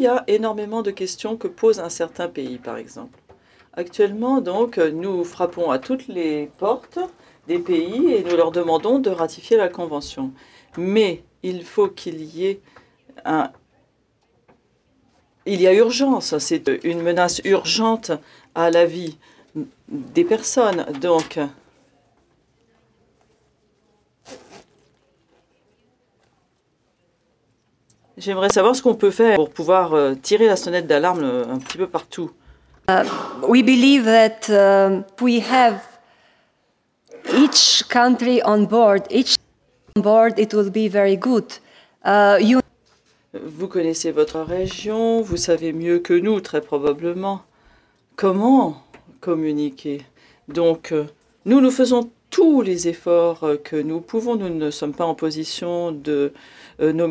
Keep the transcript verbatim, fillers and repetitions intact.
y a énormément de questions que pose un certain pays, par exemple. Actuellement, donc, nous frappons à toutes les portes des pays et nous leur demandons de ratifier la Convention. Mais il faut qu'il y ait un... Il y a urgence, c'est une menace urgente à la vie des personnes, donc... J'aimerais savoir ce qu'on peut faire pour pouvoir euh, tirer la sonnette d'alarme euh, un petit peu partout. Uh, we believe that um, we have each country on board. Each on board, it will be very good. Uh, you... Vous connaissez votre région, vous savez mieux que nous, très probablement, comment communiquer. Donc, euh, nous, nous faisons tous les efforts euh, que nous pouvons. Nous ne sommes pas en position de euh, nommer